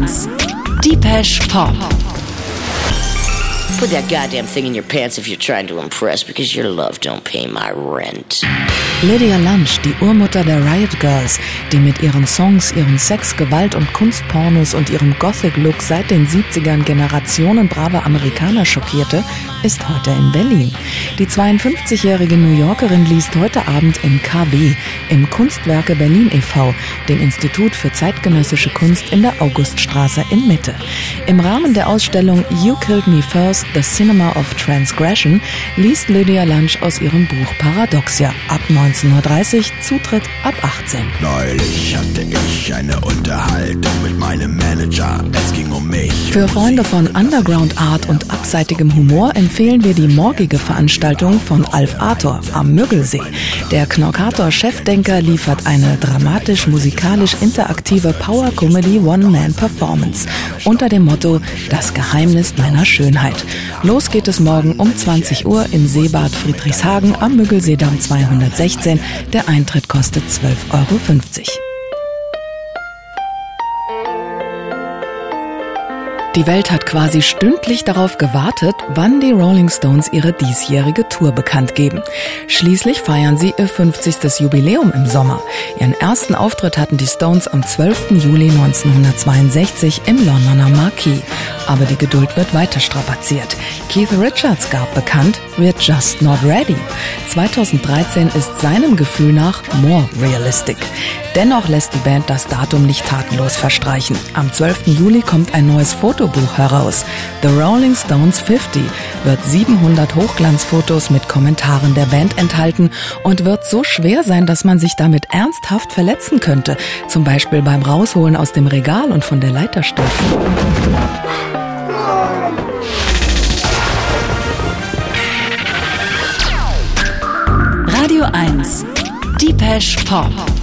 1. Depeche Pop. Put that goddamn thing in your pants if you're trying to impress, because your love don't pay my rent. Lydia Lunch, die Urmutter der Riot Girls, die mit ihren Songs, ihren Sex-, Gewalt- und Kunstpornos und ihrem Gothic-Look seit den 70ern Generationen braver Amerikaner schockierte, ist heute in Berlin. Die 52-jährige New Yorkerin liest heute Abend im KW, im Kunstwerke Berlin e.V., dem Institut für zeitgenössische Kunst in der Auguststraße in Mitte. Im Rahmen der Ausstellung You Killed Me First, The Cinema of Transgression, liest Lydia Lunch aus ihrem Buch Paradoxia. Ab 19:30 Uhr, Zutritt ab 18. Neulich hatte ich eine Unterhaltung mit meinem Manager. Es ging um mich. Für Freunde von Underground Art und abseitigem Humor empfehlen wir die morgige Veranstaltung von Alf Arthur am Müggelsee. Der Knorkator-Chefdenker liefert eine dramatisch-musikalisch-interaktive Power-Comedy One-Man-Performance unter dem Motto Das Geheimnis meiner Schönheit. Los geht es morgen um 20 Uhr im Seebad Friedrichshagen am Müggelseedamm 216. Der Eintritt kostet 12,50 €. Die Welt hat quasi stündlich darauf gewartet, wann die Rolling Stones ihre diesjährige Tour bekannt geben. Schließlich feiern sie ihr 50. Jubiläum im Sommer. Ihren ersten Auftritt hatten die Stones am 12. Juli 1962 im Londoner Marquee. Aber die Geduld wird weiter strapaziert. Keith Richards gab bekannt, we're just not ready. 2013 ist seinem Gefühl nach more realistic. Dennoch lässt die Band das Datum nicht tatenlos verstreichen. Am 12. Juli kommt ein neues Fotobuch heraus. The Rolling Stones 50 wird 700 Hochglanzfotos mit Kommentaren der Band enthalten und wird so schwer sein, dass man sich damit ernsthaft verletzen könnte. Zum Beispiel beim Rausholen aus dem Regal und von der Leiter stürzen. Radio 1. Depeche Pop.